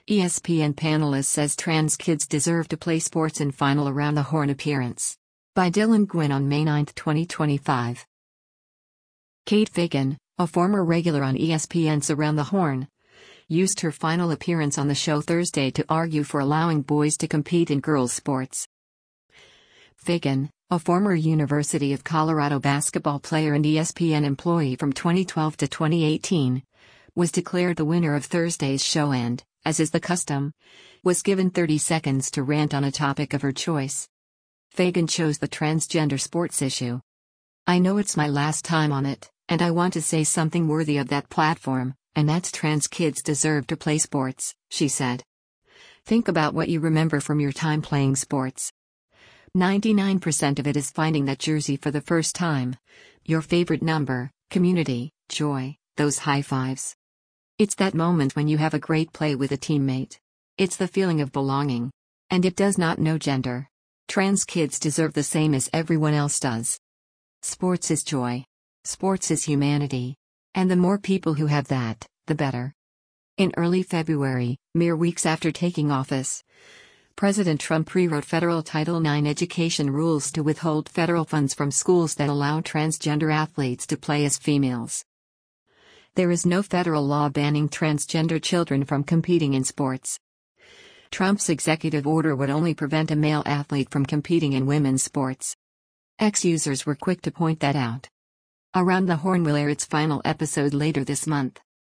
ESPN panelist says trans kids deserve to play sports in final Around the Horn appearance. By Dylan Gwynn on May 9, 2025. Kate Fagan, a former regular on ESPN's Around the Horn, used her final appearance on the show Thursday to argue for allowing boys to compete in girls' sports. Fagan, a former University of Colorado basketball player and ESPN employee from 2012 to 2018, was declared the winner of Thursday's show and, as is the custom, was given 30 seconds to rant on a topic of her choice. Fagan chose the transgender sports issue. "I know it's my last time on it, and I want to say something worthy of that platform, and that's trans kids deserve to play sports," she said. "Think about what you remember from your time playing sports. 99% of it is finding that jersey for the first time, your favorite number, community, joy, those high fives. It's that moment when you have a great play with a teammate. It's the feeling of belonging. And it does not know gender. Trans kids deserve the same as everyone else does. Sports is joy. Sports is humanity. And the more people who have that, the better." In early February, mere weeks after taking office, President Trump rewrote federal Title IX education rules to withhold federal funds from schools that allow transgender athletes to play as females. There is no federal law banning transgender children from competing in sports. Trump's executive order would only prevent a male athlete from competing in women's sports. X users were quick to point that out. Around the Horn will air its final episode later this month.